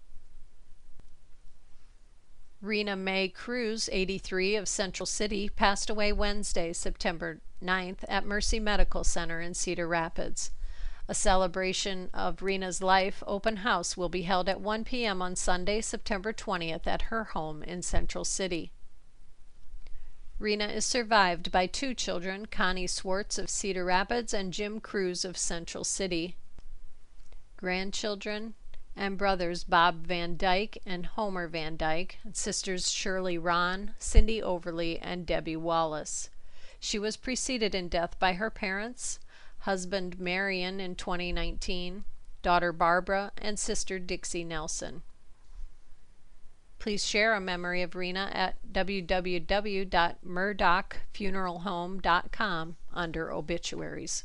Rena Mae Cruz, eighty-three, of Central City, passed away Wednesday, September ninth, at Mercy Medical Center in Cedar Rapids. A celebration of Rena's life open house will be held at one p m on Sunday, September twentieth, at her home in Central City. Rena is survived by two children, Connie Swartz of Cedar Rapids and Jim Cruz of Central City. Grandchildren and brothers Bob Van Dyke and Homer Van Dyke, and sisters Shirley Ron, Cindy Overly, and Debbie Wallace. She was preceded in death by her parents, husband Marion in twenty nineteen, daughter Barbara, and sister Dixie Nelson. Please share a memory of Rena at w w w dot murdoch funeral home dot com under obituaries.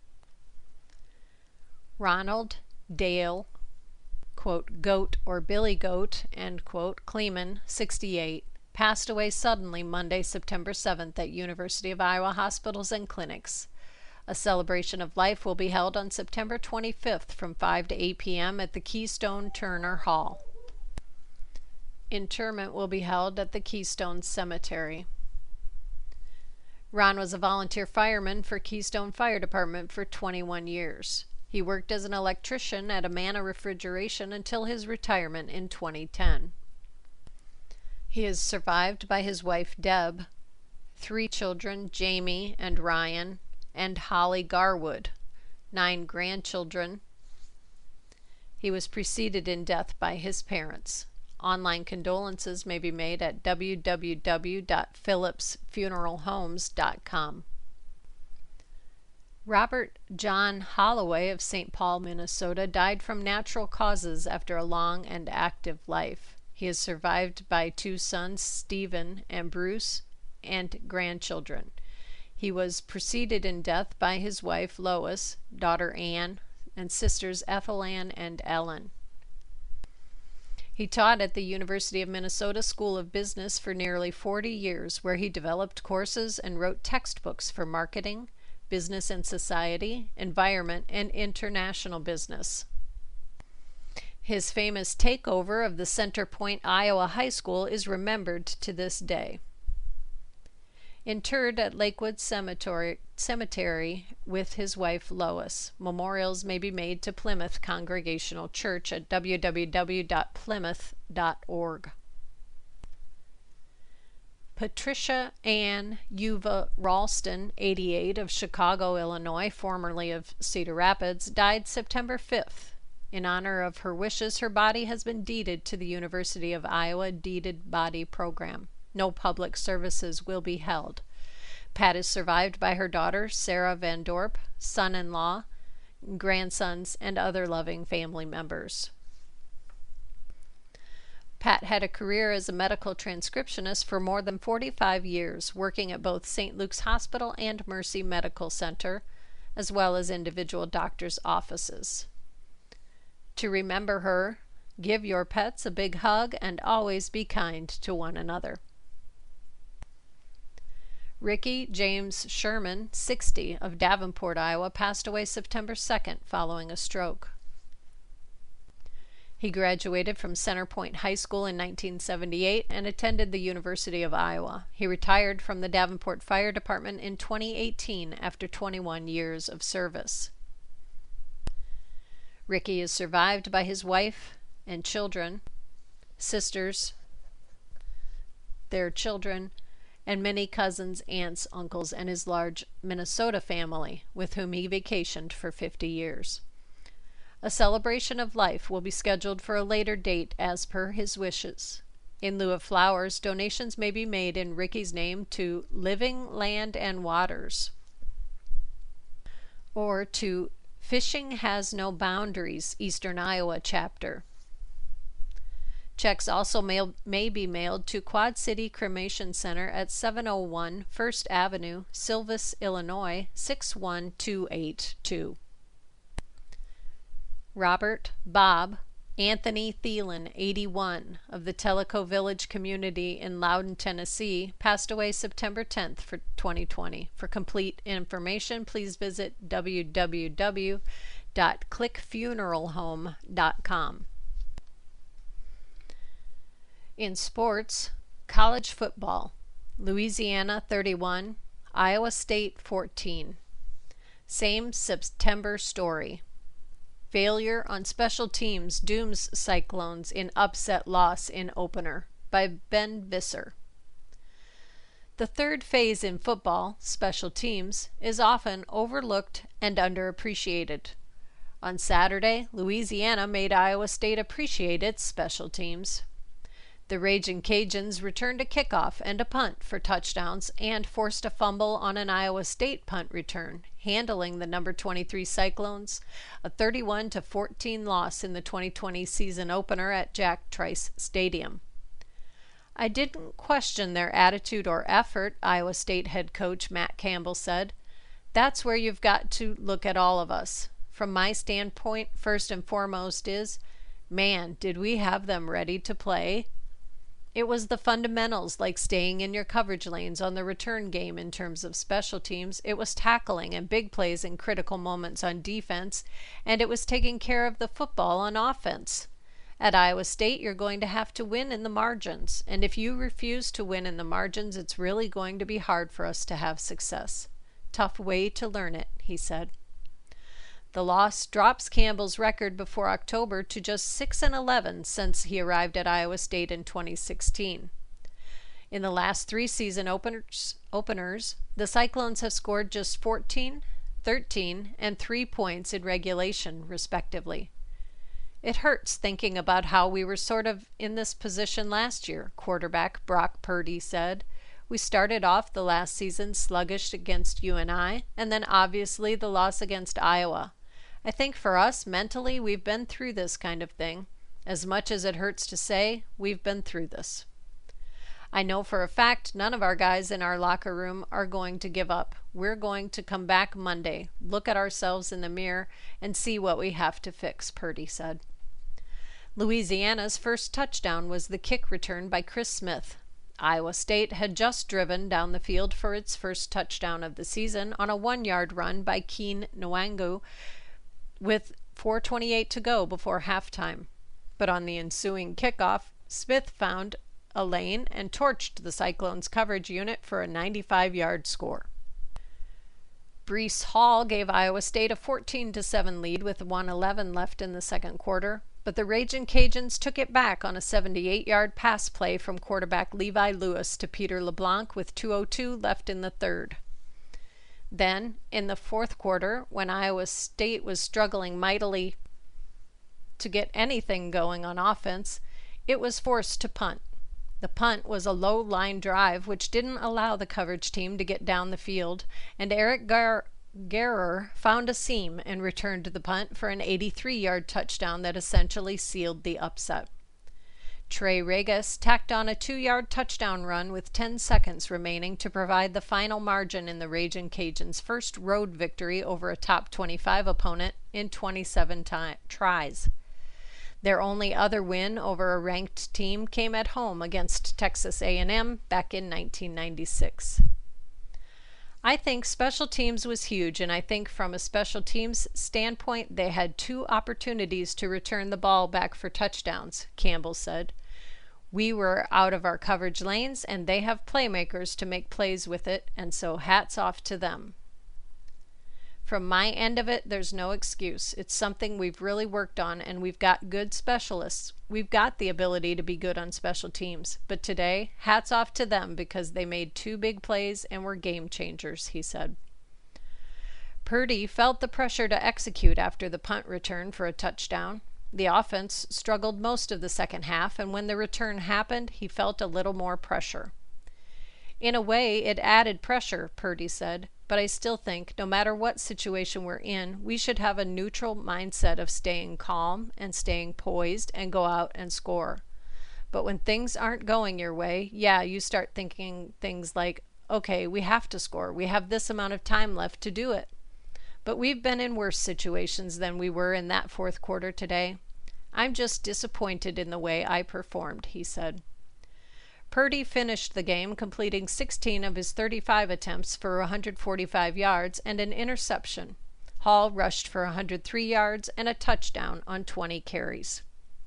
Ronald Dale, quote, Goat or Billy Goat, end quote, Kleeman, sixty-eight, passed away suddenly Monday, September seventh at University of Iowa Hospitals and Clinics. A celebration of life will be held on September twenty-fifth from five to eight p m at the Keystone Turner Hall. Interment will be held at the Keystone Cemetery. Ron was a volunteer fireman for Keystone Fire Department for twenty-one years. He worked as an electrician at Amana Refrigeration until his retirement in twenty ten. He is survived by his wife Deb, three children, Jamie and Ryan, and Holly Garwood, nine grandchildren. He was preceded in death by his parents. Online condolences may be made at w w w dot phillips funeral homes dot com. Robert John Holloway of Saint Paul, Minnesota, died from natural causes after a long and active life. He is survived by two sons, Stephen and Bruce, and grandchildren. He was preceded in death by his wife, Lois, daughter Anne, and sisters Ethel Ann and Ellen. He taught at the University of Minnesota School of Business for nearly forty years, where he developed courses and wrote textbooks for marketing, business and society, environment, and international business. His famous takeover of the Center Point, Iowa High School is remembered to this day. Interred at Lakewood Cemetery, Cemetery with his wife Lois. Memorials may be made to Plymouth Congregational Church at w w w dot plymouth dot org. Patricia Ann Yuva Ralston, eighty-eight, of Chicago, Illinois, formerly of Cedar Rapids, died September fifth. In honor of her wishes, her body has been deeded to the University of Iowa Deeded Body Program. No public services will be held. Pat is survived by her daughter, Sarah Van Dorp, son-in-law, grandsons, and other loving family members. Pat had a career as a medical transcriptionist for more than forty-five years, working at both Saint Luke's Hospital and Mercy Medical Center, as well as individual doctors' offices. To remember her, give your pets a big hug and always be kind to one another. Ricky James Sherman, sixty, of Davenport, Iowa, passed away September second following a stroke. He graduated from Center Point High School in nineteen seventy-eight and attended the University of Iowa. He retired from the Davenport Fire Department in twenty eighteen after twenty-one years of service. Ricky is survived by his wife and children, sisters, their children, and many cousins, aunts, uncles, and his large Minnesota family, with whom he vacationed for fifty years. A celebration of life will be scheduled for a later date as per his wishes. In lieu of flowers, donations may be made in Ricky's name to Living Land and Waters or to Fishing Has No Boundaries, Eastern Iowa chapter. Checks also mail, may be mailed to Quad City Cremation Center at seven oh one First Avenue, Silvis, Illinois, six one two eight two. Robert Bob Anthony Thielen, eighty-one, of the Tellico Village community in Loudon, Tennessee, passed away September tenth for twenty twenty. For complete information, please visit w w w dot click funeral home dot com. In sports, college football, Louisiana thirty-one, Iowa State fourteen. Same September story. Failure on special teams dooms Cyclones in upset loss in opener, by Ben Visser. The third phase in football, special teams, is often overlooked and underappreciated. On Saturday, Louisiana made Iowa State appreciate its special teams. The Ragin' Cajuns returned a kickoff and a punt for touchdowns and forced a fumble on an Iowa State punt return, handling the number twenty-three Cyclones, a thirty-one to fourteen loss in the twenty twenty season opener at Jack Trice Stadium. I didn't question their attitude or effort, Iowa State head coach Matt Campbell said. That's where you've got to look at all of us. From my standpoint, first and foremost is, man, did we have them ready to play? It was the fundamentals, like staying in your coverage lanes on the return game in terms of special teams. It was tackling and big plays in critical moments on defense, and it was taking care of the football on offense. At Iowa State, you're going to have to win in the margins, and if you refuse to win in the margins, it's really going to be hard for us to have success. Tough way to learn it, he said. The loss drops Campbell's record before October to just six and eleven since he arrived at Iowa State in twenty sixteen. In the last three season openers, openers, the Cyclones have scored just fourteen, thirteen and three points in regulation, respectively. It hurts thinking about how we were sort of in this position last year, quarterback Brock Purdy said. We started off the last season sluggish against U N I, and then obviously the loss against Iowa. I think for us, mentally, we've been through this kind of thing. As much as it hurts to say, we've been through this. I know for a fact none of our guys in our locker room are going to give up. We're going to come back Monday, look at ourselves in the mirror, and see what we have to fix, Purdy said. Louisiana's first touchdown was the kick return by Chris Smith. Iowa State had just driven down the field for its first touchdown of the season on a one-yard run by Keen Nwangu with four twenty-eight to go before halftime. But on the ensuing kickoff, Smith found a lane and torched the Cyclones' coverage unit for a ninety-five-yard score. Breece Hall gave Iowa State a fourteen to seven lead with one eleven left in the second quarter, but the Ragin' Cajuns took it back on a seventy-eight-yard pass play from quarterback Levi Lewis to Peter LeBlanc with two oh two left in the third. Then, in the fourth quarter, when Iowa State was struggling mightily to get anything going on offense, it was forced to punt. The punt was a low line drive which didn't allow the coverage team to get down the field, and Eric Gar- Garrer found a seam and returned the punt for an eighty-three-yard touchdown that essentially sealed the upset. Trey Regis tacked on a two-yard touchdown run with ten seconds remaining to provide the final margin in the Ragin' Cajuns' first road victory over a top twenty-five opponent in twenty-seven ti- tries. Their only other win over a ranked team came at home against Texas A and M back in nineteen ninety-six. I think special teams was huge, and I think from a special teams standpoint they had two opportunities to return the ball back for touchdowns, Campbell said. We were out of our coverage lanes, and they have playmakers to make plays with it, and so hats off to them. From my end of it, there's no excuse. It's something we've really worked on, and we've got good specialists. We've got the ability to be good on special teams. But today, hats off to them because they made two big plays and were game changers, he said. Purdy felt the pressure to execute after the punt return for a touchdown. The offense struggled most of the second half, and when the return happened, he felt a little more pressure. In a way, it added pressure, Purdy said. But I still think, no matter what situation we're in, we should have a neutral mindset of staying calm and staying poised and go out and score. But when things aren't going your way, yeah, you start thinking things like, okay, we have to score. We have this amount of time left to do it. But we've been in worse situations than we were in that fourth quarter today. I'm just disappointed in the way I performed, he said. Purdy finished the game completing sixteen of his thirty-five attempts for one hundred forty-five yards and an interception. Hall rushed for one hundred three yards and a touchdown on twenty carries.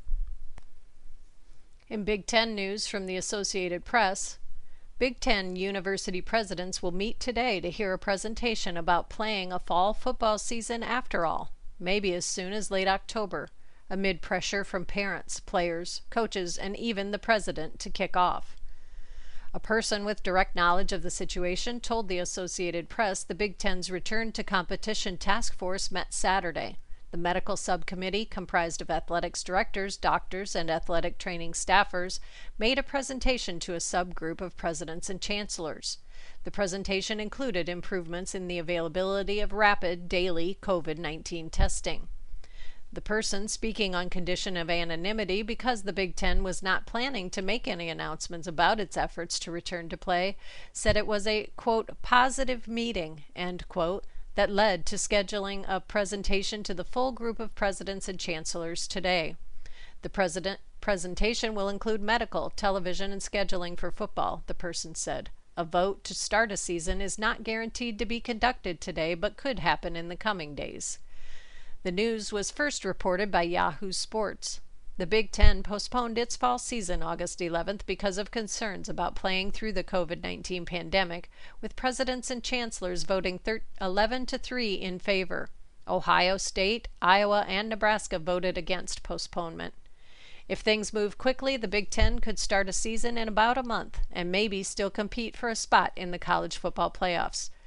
In Big Ten news from the Associated Press, Big Ten university presidents will meet today to hear a presentation about playing a fall football season after all, maybe as soon as late October, amid pressure from parents, players, coaches, and even the president to kick off. A person with direct knowledge of the situation told the Associated Press the Big Ten's Return to Competition Task Force met Saturday. The medical subcommittee, comprised of athletics directors, doctors, and athletic training staffers, made a presentation to a subgroup of presidents and chancellors. The presentation included improvements in the availability of rapid, daily COVID nineteen testing. The person, speaking on condition of anonymity because the Big Ten was not planning to make any announcements about its efforts to return to play, said it was a, quote, positive meeting, end quote, that led to scheduling a presentation to the full group of presidents and chancellors today. The president presentation will include medical, television, and scheduling for football, the person said. A vote to start a season is not guaranteed to be conducted today, but could happen in the coming days. The news was first reported by Yahoo Sports. The Big Ten postponed its fall season August eleventh because of concerns about playing through the COVID nineteen pandemic, with presidents and chancellors voting eleven to three in favor. Ohio State, Iowa, and Nebraska voted against postponement. If things move quickly, the Big Ten could start a season in about a month and maybe still compete for a spot in the college football playoffs.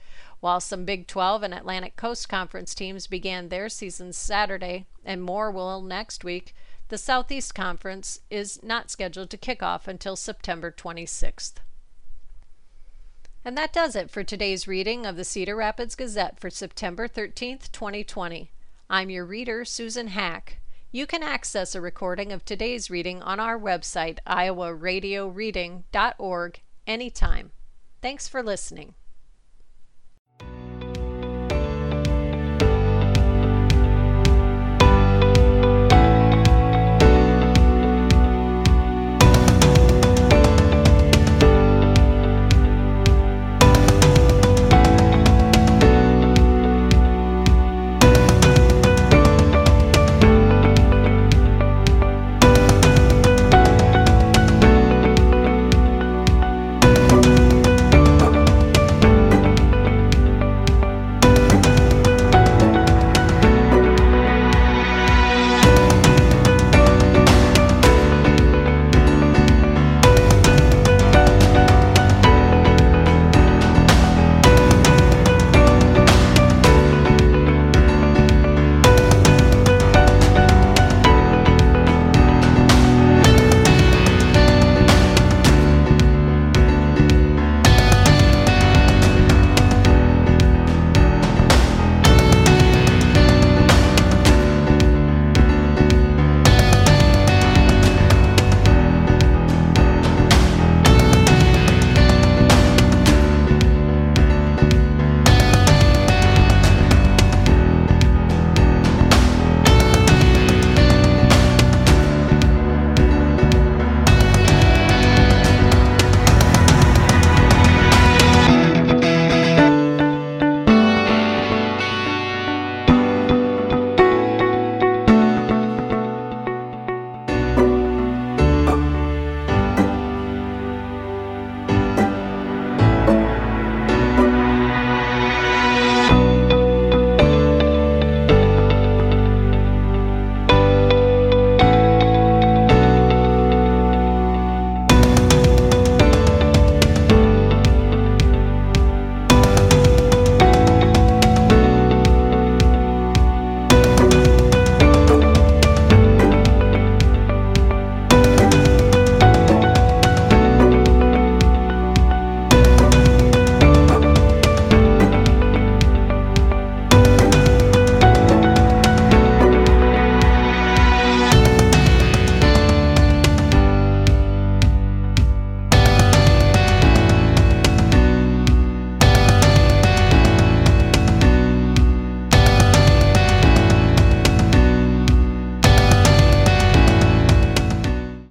While some Big twelve and Atlantic Coast Conference teams began their seasons Saturday, and more will next week, the Southeast Conference is not scheduled to kick off until September twenty-sixth. And that does it for today's reading of the Cedar Rapids Gazette for September thirteenth, twenty twenty. I'm your reader, Susan Hack. You can access a recording of today's reading on our website, iowa radio reading dot org, anytime. Thanks for listening.